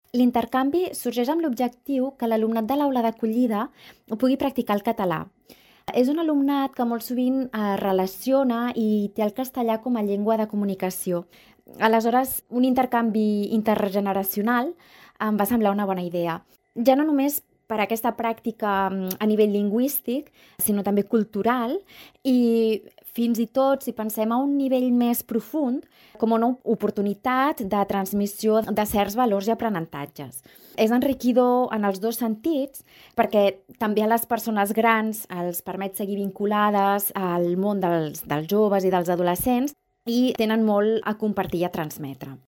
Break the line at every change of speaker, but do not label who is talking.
L'intercanvi sorgeix amb l'objectiu que l'alumnat de l'aula d'acollida pugui practicar el català. És un alumnat que molt sovint es relaciona i té el castellà com a llengua de comunicació. Aleshores, un intercanvi intergeneracional em va semblar una bona idea. Ja no només per aquesta pràctica a nivell lingüístic, sinó també cultural i fins i tot, si pensem a un nivell més profund, com una oportunitat de transmissió de certs valors i aprenentatges. És enriquidor en els dos sentits perquè també a les persones grans els permet seguir vinculades al món dels joves i dels adolescents i tenen molt a compartir i a transmetre.